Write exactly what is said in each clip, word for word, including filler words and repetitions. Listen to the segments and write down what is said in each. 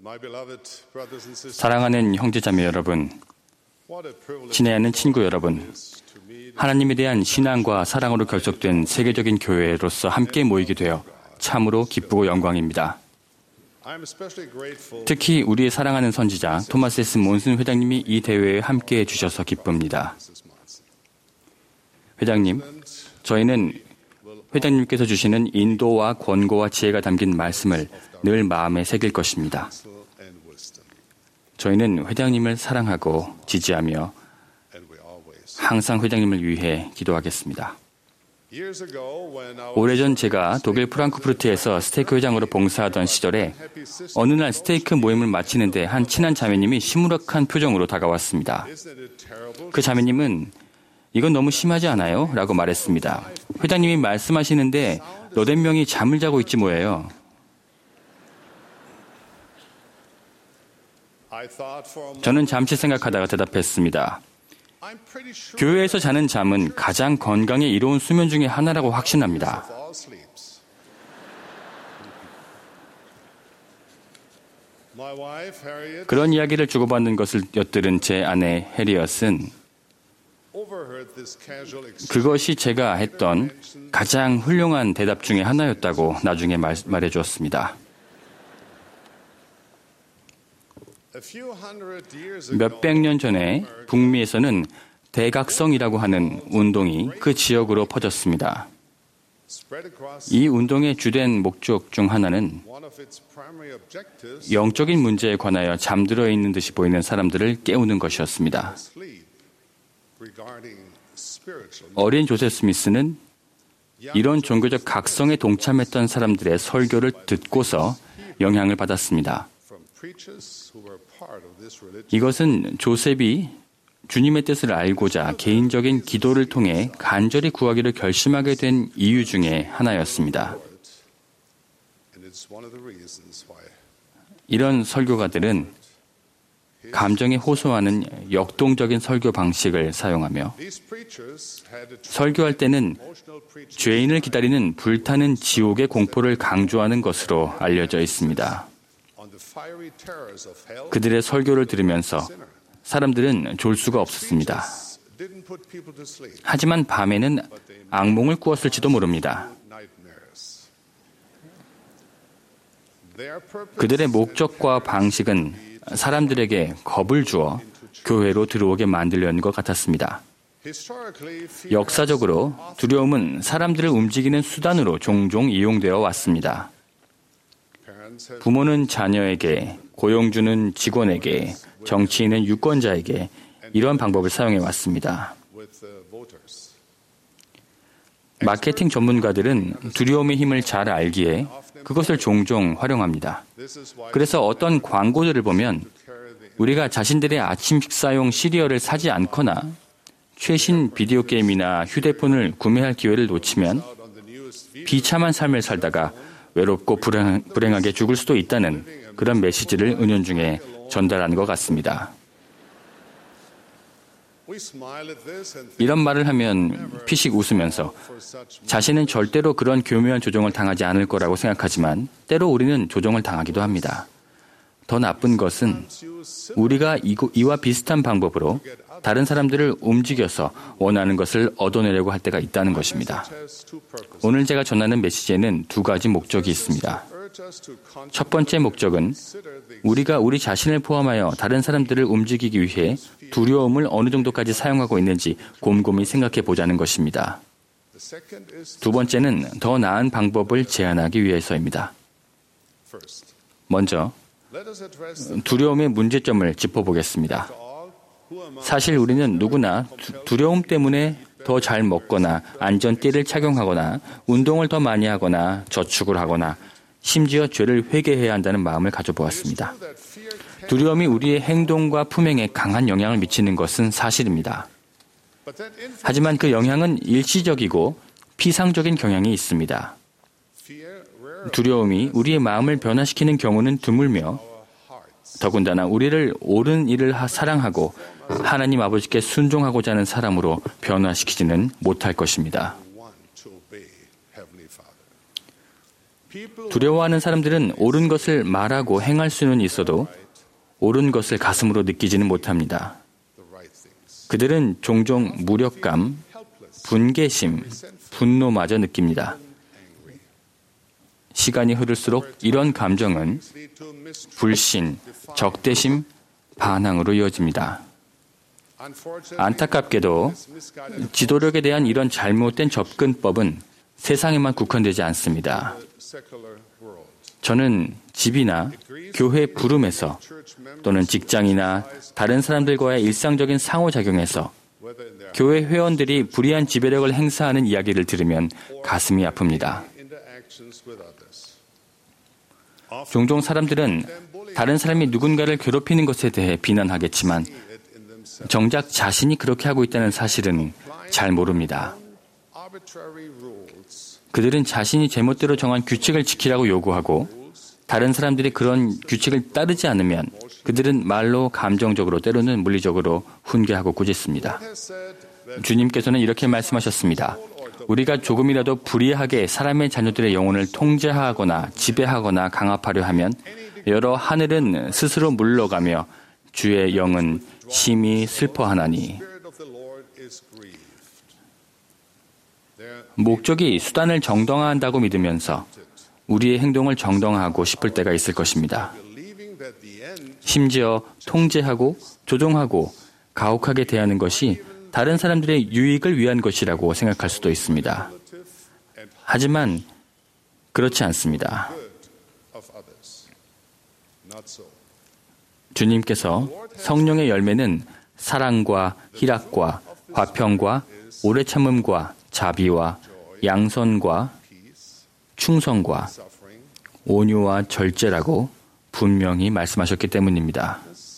사랑하는 형제자매 여러분, 친애하는 친구 여러분, 하나님에 대한 신앙과 사랑으로 결속된 세계적인 교회로서 함께 모이게 되어 참으로 기쁘고 영광입니다. 특히 우리의 사랑하는 선지자 토마스 에스 몬슨 회장님이 이 대회에 함께해 주셔서 기쁩니다. 회장님, 저희는 회장님께서 주시는 인도와 권고와 지혜가 담긴 말씀을 늘 마음에 새길 것입니다. 저희는 회장님을 사랑하고 지지하며 항상 회장님을 위해 기도하겠습니다. 오래전 제가 독일 프랑크푸르트에서 스테이크 회장으로 봉사하던 시절에 어느 날 스테이크 모임을 마치는데 한 친한 자매님이 시무룩한 표정으로 다가왔습니다. 그 자매님은 이건 너무 심하지 않아요? 라고 말했습니다. 회장님이 말씀하시는데 너댓 명이 잠을 자고 있지 뭐예요. 저는 잠시 생각하다가 대답했습니다. 교회에서 자는 잠은 가장 건강에 이로운 수면 중에 하나라고 확신합니다. 그런 이야기를 주고받는 것을 엿들은 제 아내 해리엇은 그것이 제가 했던 가장 훌륭한 대답 중에 하나였다고 나중에 말, 말해 주었습니다. 몇백 년 전에 북미에서는 대각성이라고 하는 운동이 그 지역으로 퍼졌습니다. 이 운동의 주된 목적 중 하나는 영적인 문제에 관하여 잠들어 있는 듯이 보이는 사람들을 깨우는 것이었습니다. 어린 조셉 스미스는 이런 종교적 각성에 동참했던 사람들의 설교를 듣고서 영향을 받았습니다. 이것은 조셉이 주님의 뜻을 알고자 개인적인 기도를 통해 간절히 구하기를 결심하게 된 이유 중에 하나였습니다. 이런 설교가들은 감정에 호소하는 역동적인 설교 방식을 사용하며 설교할 때는 죄인을 기다리는 불타는 지옥의 공포를 강조하는 것으로 알려져 있습니다. 그들의 설교를 들으면서 사람들은 졸 수가 없었습니다. 하지만 밤에는 악몽을 꾸었을지도 모릅니다. 그들의 목적과 방식은 사람들에게 겁을 주어 교회로 들어오게 만들려는 것 같았습니다. 역사적으로 두려움은 사람들을 움직이는 수단으로 종종 이용되어 왔습니다. 부모는 자녀에게, 고용주는 직원에게, 정치인은 유권자에게 이러한 방법을 사용해 왔습니다. 마케팅 전문가들은 두려움의 힘을 잘 알기에 그것을 종종 활용합니다. 그래서 어떤 광고들을 보면 우리가 자신들의 아침 식사용 시리얼을 사지 않거나 최신 비디오 게임이나 휴대폰을 구매할 기회를 놓치면 비참한 삶을 살다가 외롭고 불행, 불행하게 죽을 수도 있다는 그런 메시지를 은연중에 전달하는 것 같습니다. 이런 말을 하면 피식 웃으면서 자신은 절대로 그런 교묘한 조종을 당하지 않을 거라고 생각하지만 때로 우리는 조종을 당하기도 합니다. 더 나쁜 것은 우리가 이와 비슷한 방법으로 다른 사람들을 움직여서 원하는 것을 얻어내려고 할 때가 있다는 것입니다. 오늘 제가 전하는 메시지에는 두 가지 목적이 있습니다. 첫 번째 목적은 우리가 우리 자신을 포함하여 다른 사람들을 움직이기 위해 두려움을 어느 정도까지 사용하고 있는지 곰곰이 생각해 보자는 것입니다. 두 번째는 더 나은 방법을 제안하기 위해서입니다. 먼저 두려움의 문제점을 짚어보겠습니다. 사실 우리는 누구나 두려움 때문에 더 잘 먹거나 안전띠를 착용하거나 운동을 더 많이 하거나 저축을 하거나 심지어 죄를 회개해야 한다는 마음을 가져보았습니다. 두려움이 우리의 행동과 품행에 강한 영향을 미치는 것은 사실입니다. 하지만 그 영향은 일시적이고 피상적인 경향이 있습니다. 두려움이 우리의 마음을 변화시키는 경우는 드물며 더군다나 우리를 옳은 일을 사랑하고 하나님 아버지께 순종하고자 하는 사람으로 변화시키지는 못할 것입니다. 두려워하는 사람들은 옳은 것을 말하고 행할 수는 있어도 옳은 것을 가슴으로 느끼지는 못합니다. 그들은 종종 무력감, 분개심, 분노마저 느낍니다. 시간이 흐를수록 이런 감정은 불신, 적대심, 반항으로 이어집니다. 안타깝게도 지도력에 대한 이런 잘못된 접근법은 세상에만 국한되지 않습니다. 저는 집이나 교회 부름에서 또는 직장이나 다른 사람들과의 일상적인 상호작용에서 교회 회원들이 불의한 지배력을 행사하는 이야기를 들으면 가슴이 아픕니다. 종종 사람들은 다른 사람이 누군가를 괴롭히는 것에 대해 비난하겠지만 정작 자신이 그렇게 하고 있다는 사실은 잘 모릅니다. 그들은 자신이 제멋대로 정한 규칙을 지키라고 요구하고 다른 사람들이 그런 규칙을 따르지 않으면 그들은 말로, 감정적으로, 때로는 물리적으로 훈계하고 꾸짖습니다. 주님께서는 이렇게 말씀하셨습니다. 우리가 조금이라도 불의하게 사람의 자녀들의 영혼을 통제하거나 지배하거나 강압하려 하면 여러 하늘은 스스로 물러가며 주의 영은 심히 슬퍼하나니. 목적이 수단을 정당화한다고 믿으면서 우리의 행동을 정당화하고 싶을 때가 있을 것입니다. 심지어 통제하고 조종하고 가혹하게 대하는 것이 다른 사람들의 유익을 위한 것이라고 생각할 수도 있습니다. 하지만 그렇지 않습니다. 주님께서 성령의 열매는 사랑과 희락과 화평과 오래 참음과 자비와 양선과 충성과 온유와 절제라고 분명히 말씀하셨기 때문입니다.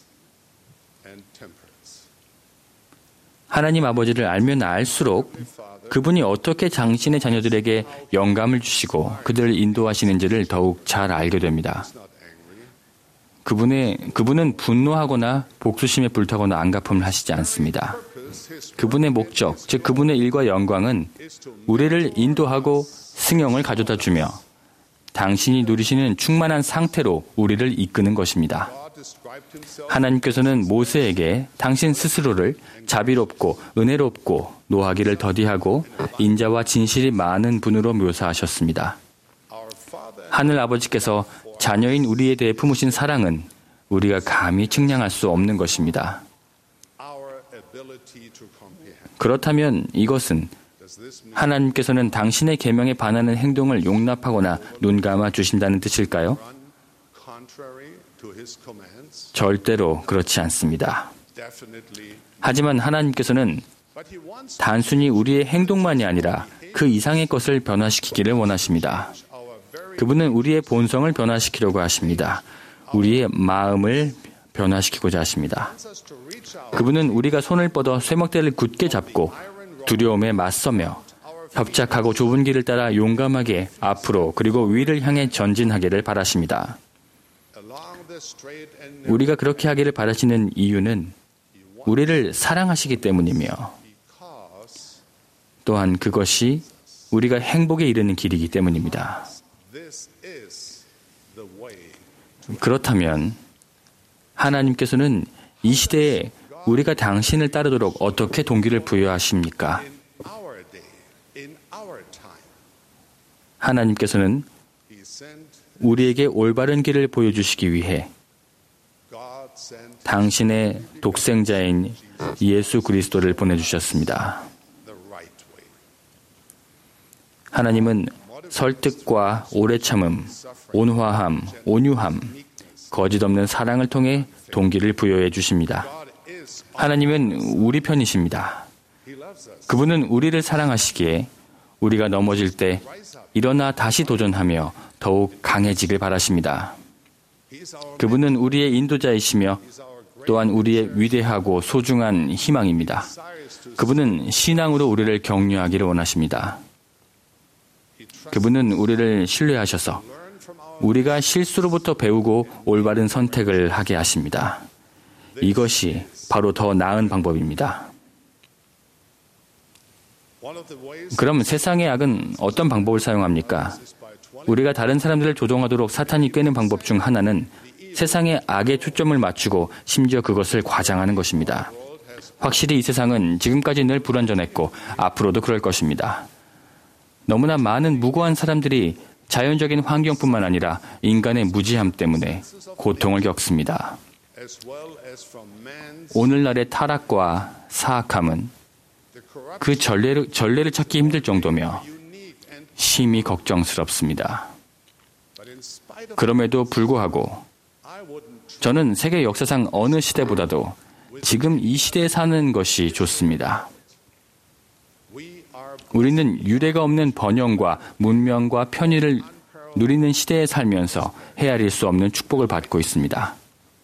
하나님 아버지를 알면 알수록 그분이 어떻게 당신의 자녀들에게 영감을 주시고 그들을 인도하시는지를 더욱 잘 알게 됩니다. 그분의, 그분은 분노하거나 복수심에 불타거나 안갚음을 하시지 않습니다. 그분의 목적, 즉 그분의 일과 영광은 우리를 인도하고 승용을 가져다 주며 당신이 누리시는 충만한 상태로 우리를 이끄는 것입니다. 하나님께서는 모세에게 당신 스스로를 자비롭고 은혜롭고 노하기를 더디하고 인자와 진실이 많은 분으로 묘사하셨습니다. 하늘 아버지께서 자녀인 우리에 대해 품으신 사랑은 우리가 감히 측량할 수 없는 것입니다. 그렇다면 이것은 하나님께서는 당신의 계명에 반하는 행동을 용납하거나 눈감아 주신다는 뜻일까요? 절대로 그렇지 않습니다. 하지만 하나님께서는 단순히 우리의 행동만이 아니라 그 이상의 것을 변화시키기를 원하십니다. 그분은 우리의 본성을 변화시키려고 하십니다. 우리의 마음을 변화시키고자 하십니다. 그분은 우리가 손을 뻗어 쇠먹대를 굳게 잡고 두려움에 맞서며 협착하고 좁은 길을 따라 용감하게 앞으로 그리고 위를 향해 전진하기를 바라십니다. 우리가 그렇게 하기를 바라시는 이유는 우리를 사랑하시기 때문이며 또한 그것이 우리가 행복에 이르는 길이기 때문입니다. 그렇다면 하나님께서는 이 시대에 우리가 당신을 따르도록 어떻게 동기를 부여하십니까? 하나님께서는 우리에게 올바른 길을 보여주시기 위해 당신의 독생자인 예수 그리스도를 보내주셨습니다. 하나님은 설득과 오래 참음, 온화함, 온유함, 거짓 없는 사랑을 통해 동기를 부여해 주십니다. 하나님은 우리 편이십니다. 그분은 우리를 사랑하시기에 우리가 넘어질 때 일어나 다시 도전하며 더욱 강해지길 바라십니다. 그분은 우리의 인도자이시며 또한 우리의 위대하고 소중한 희망입니다. 그분은 신앙으로 우리를 격려하기를 원하십니다. 그분은 우리를 신뢰하셔서 우리가 실수로부터 배우고 올바른 선택을 하게 하십니다. 이것이 바로 더 나은 방법입니다. 그럼 세상의 악은 어떤 방법을 사용합니까? 우리가 다른 사람들을 조종하도록 사탄이 꿰는 방법 중 하나는 세상의 악에 초점을 맞추고 심지어 그것을 과장하는 것입니다. 확실히 이 세상은 지금까지 늘 불완전했고 앞으로도 그럴 것입니다. 너무나 많은 무고한 사람들이 자연적인 환경뿐만 아니라 인간의 무지함 때문에 고통을 겪습니다. 오늘날의 타락과 사악함은 그 전례를, 전례를 찾기 힘들 정도며 심히 걱정스럽습니다. 그럼에도 불구하고 저는 세계 역사상 어느 시대보다도 지금 이 시대에 사는 것이 좋습니다. 우리는 유례가 없는 번영과 문명과 편의를 누리는 시대에 살면서 헤아릴 수 없는 축복을 받고 있습니다.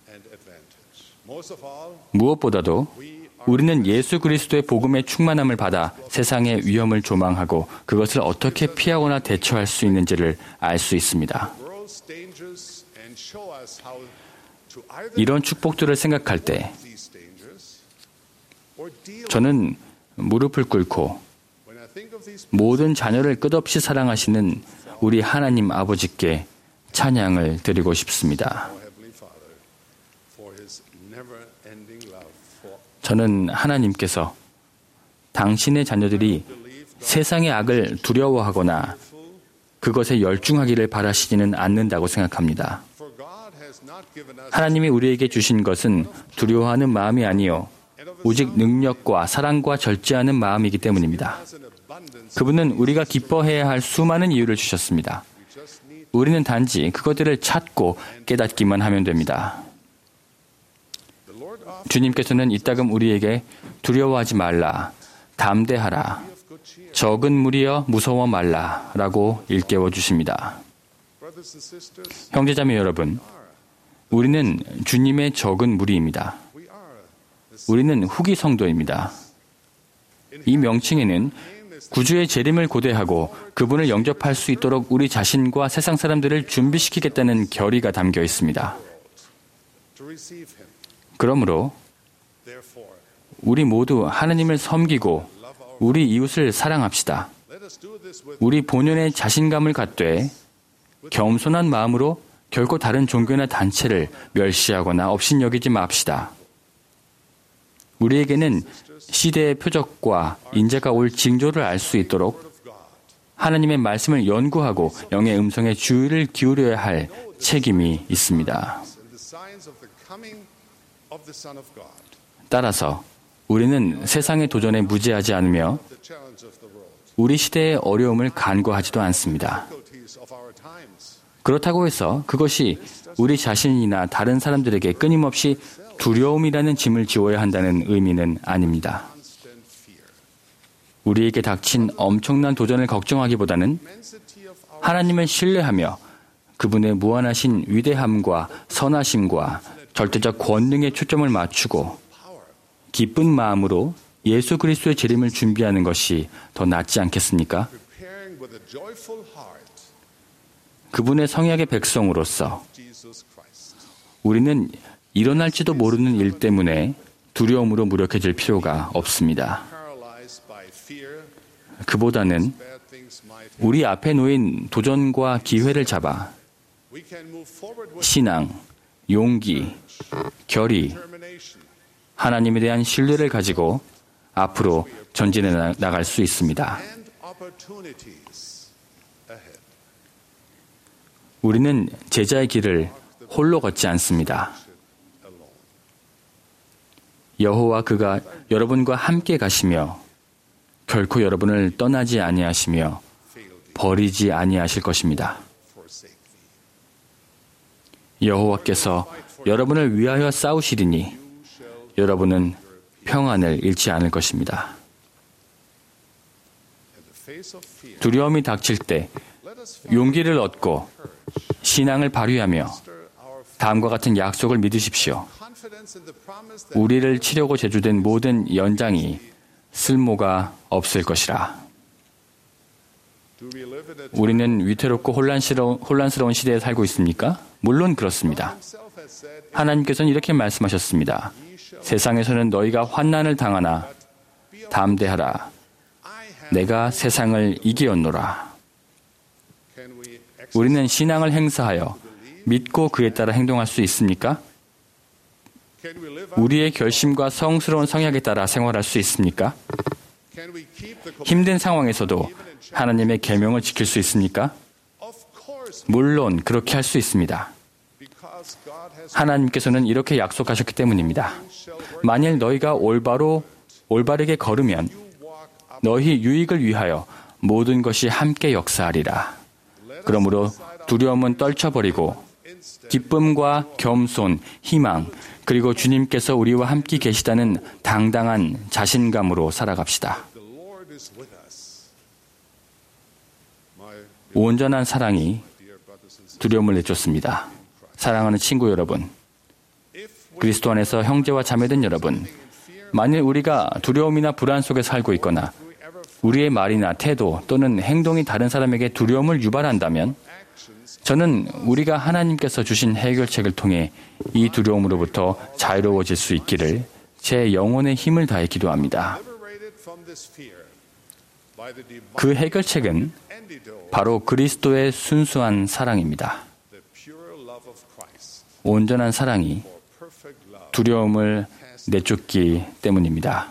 무엇보다도 우리는 예수 그리스도의 복음의 충만함을 받아 세상의 위험을 조망하고 그것을 어떻게 피하거나 대처할 수 있는지를 알 수 있습니다. 이런 축복들을 생각할 때 저는 무릎을 꿇고 모든 자녀를 끝없이 사랑하시는 우리 하나님 아버지께 찬양을 드리고 싶습니다. 저는 하나님께서 당신의 자녀들이 세상의 악을 두려워하거나 그것에 열중하기를 바라시지는 않는다고 생각합니다. 하나님이 우리에게 주신 것은 두려워하는 마음이 아니요 오직 능력과 사랑과 절제하는 마음이기 때문입니다. 그분은 우리가 기뻐해야 할 수많은 이유를 주셨습니다. 우리는 단지 그것들을 찾고 깨닫기만 하면 됩니다. 주님께서는 이따금 우리에게 두려워하지 말라, 담대하라, 적은 무리여 무서워 말라 라고 일깨워 주십니다. 형제자매 여러분, 우리는 주님의 적은 무리입니다. 우리는 후기 성도입니다. 이 명칭에는 구주의 재림을 고대하고 그분을 영접할 수 있도록 우리 자신과 세상 사람들을 준비시키겠다는 결의가 담겨 있습니다. 그러므로 우리 모두 하나님을 섬기고 우리 이웃을 사랑합시다. 우리 본연의 자신감을 갖되 겸손한 마음으로 결코 다른 종교나 단체를 멸시하거나 업신여기지 맙시다. 우리에게는 시대의 표적과 인자가 올 징조를 알 수 있도록 하나님의 말씀을 연구하고 영의 음성에 주의를 기울여야 할 책임이 있습니다. 따라서 우리는 세상의 도전에 무지하지 않으며 우리 시대의 어려움을 간과하지도 않습니다. 그렇다고 해서 그것이 우리 자신이나 다른 사람들에게 끊임없이 두려움이라는 짐을 지워야 한다는 의미는 아닙니다. 우리에게 닥친 엄청난 도전을 걱정하기보다는 하나님을 신뢰하며 그분의 무한하신 위대함과 선하심과 절대적 권능에 초점을 맞추고 기쁜 마음으로 예수 그리스도의 재림을 준비하는 것이 더 낫지 않겠습니까? 그분의 성약의 백성으로서 우리는 일어날지도 모르는 일 때문에 두려움으로 무력해질 필요가 없습니다. 그보다는 우리 앞에 놓인 도전과 기회를 잡아 신앙, 용기, 결의, 하나님에 대한 신뢰를 가지고 앞으로 전진해 나갈 수 있습니다. 우리는 제자의 길을 홀로 걷지 않습니다. 여호와 그가 여러분과 함께 가시며 결코 여러분을 떠나지 아니하시며 버리지 아니하실 것입니다. 여호와께서 여러분을 위하여 싸우시리니 여러분은 평안을 잃지 않을 것입니다. 두려움이 닥칠 때 용기를 얻고 신앙을 발휘하며 다음과 같은 약속을 믿으십시오. 우리를 치려고 제주된 모든 연장이 쓸모가 없을 것이라. 우리는 위태롭고 혼란스러운, 혼란스러운 시대에 살고 있습니까? 물론 그렇습니다. 하나님께서는 이렇게 말씀하셨습니다. 세상에서는 너희가 환난을 당하나 담대하라. 내가 세상을 이기었노라. 우리는 신앙을 행사하여 믿고 그에 따라 행동할 수 있습니까? 우리의 결심과 성스러운 성향에 따라 생활할 수 있습니까? 힘든 상황에서도 하나님의 계명을 지킬 수 있습니까? 물론 그렇게 할 수 있습니다. 하나님께서는 이렇게 약속하셨기 때문입니다. 만일 너희가 올바로 올바르게 걸으면 너희 유익을 위하여 모든 것이 함께 역사하리라. 그러므로 두려움은 떨쳐버리고 기쁨과 겸손, 희망, 그리고 주님께서 우리와 함께 계시다는 당당한 자신감으로 살아갑시다. 온전한 사랑이 두려움을 내쫓습니다. 사랑하는 친구 여러분, 그리스도 안에서 형제와 자매된 여러분, 만일 우리가 두려움이나 불안 속에 살고 있거나 우리의 말이나 태도 또는 행동이 다른 사람에게 두려움을 유발한다면 저는 우리가 하나님께서 주신 해결책을 통해 이 두려움으로부터 자유로워질 수 있기를 제 영혼의 힘을 다해 기도합니다. 그 해결책은 바로 그리스도의 순수한 사랑입니다. 온전한 사랑이 두려움을 내쫓기 때문입니다.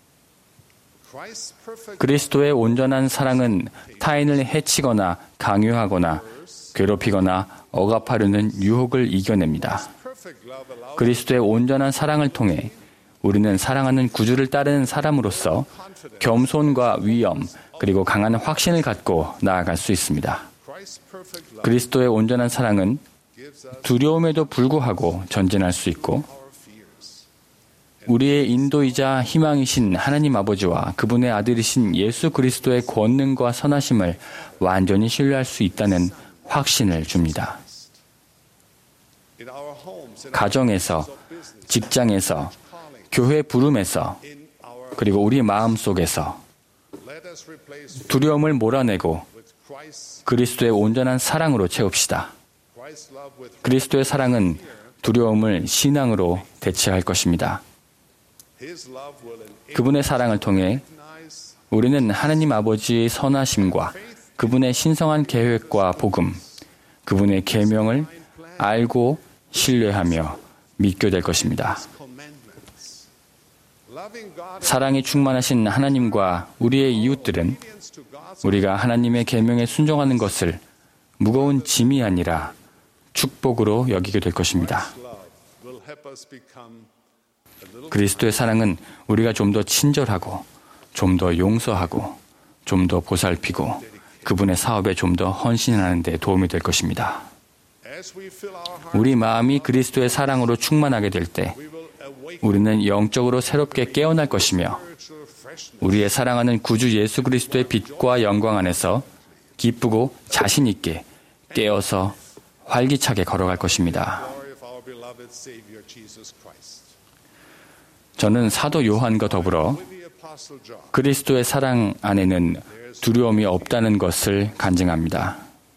그리스도의 온전한 사랑은 타인을 해치거나 강요하거나 괴롭히거나 억압하려는 유혹을 이겨냅니다. 그리스도의 온전한 사랑을 통해 우리는 사랑하는 구주를 따르는 사람으로서 겸손과 위엄 그리고 강한 확신을 갖고 나아갈 수 있습니다. 그리스도의 온전한 사랑은 두려움에도 불구하고 전진할 수 있고 우리의 인도이자 희망이신 하나님 아버지와 그분의 아들이신 예수 그리스도의 권능과 선하심을 완전히 신뢰할 수 있다는 확신을 줍니다. 가정에서, 직장에서, 교회 부름에서, 그리고 우리 마음속에서 두려움을 몰아내고 그리스도의 온전한 사랑으로 채웁시다. 그리스도의 사랑은 두려움을 신앙으로 대체할 것입니다. 그분의 사랑을 통해 우리는 하나님 아버지의 선하심과 그분의 신성한 계획과 복음, 그분의 계명을 알고 신뢰하며 믿게 될 것입니다. 사랑이 충만하신 하나님과 우리의 이웃들은 우리가 하나님의 계명에 순종하는 것을 무거운 짐이 아니라 축복으로 여기게 될 것입니다. 그리스도의 사랑은 우리가 좀 더 친절하고 좀 더 용서하고 좀 더 보살피고 그분의 사업에 좀 더 헌신하는 데 도움이 될 것입니다. 우리 마음이 그리스도의 사랑으로 충만하게 될 때 우리는 영적으로 새롭게 깨어날 것이며 우리의 사랑하는 구주 예수 그리스도의 빛과 영광 안에서 기쁘고 자신 있게 깨어서 활기차게 걸어갈 것입니다. 저는 사도 요한과 더불어 그리스도의 사랑 안에는 두려움이 없다는 것을 간증합니다.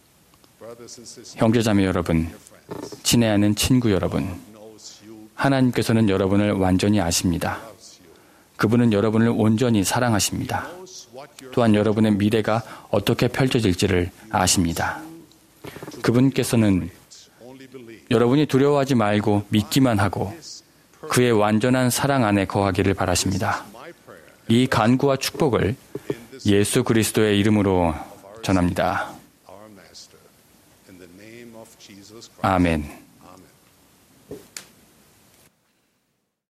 형제자매 여러분, 친애하는 친구 여러분, 하나님께서는 여러분을 완전히 아십니다. 그분은 여러분을 온전히 사랑하십니다. 또한 여러분의 미래가 어떻게 펼쳐질지를 아십니다. 그분께서는 여러분이 두려워하지 말고 믿기만 하고 그의 완전한 사랑 안에 거하기를 바라십니다. 이 간구와 축복을 예수 그리스도의 이름으로 전합니다. 아멘.